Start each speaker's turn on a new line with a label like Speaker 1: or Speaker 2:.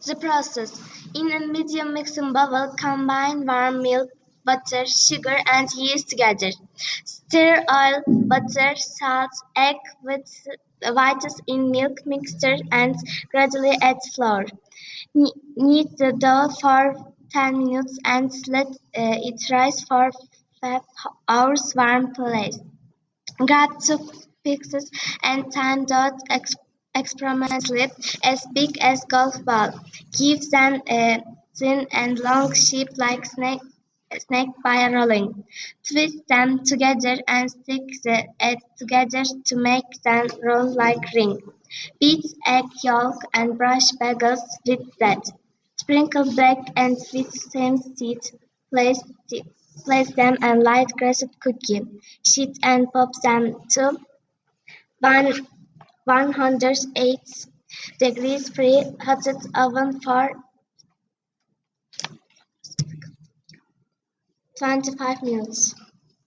Speaker 1: The process: in a medium mixing bowl, combine warm milk, butter, sugar, and yeast together. Stir oil, butter, salt, egg whites in milk mixture and gradually add flour. Knead the dough for 10 minutes and let it rise for 5 hours warm place. Grab two pieces and time dough experimentally as big as golf ball. Give them a thin and long shape like snake by rolling. Twist them together and stick the edge together to make them roll like ring. Beat egg yolk and brush bagels with that. Sprinkle black and white same seed. Place Place them on light greased cookie sheet and pop them to 108 degrees pre-heated oven for 25 minutes.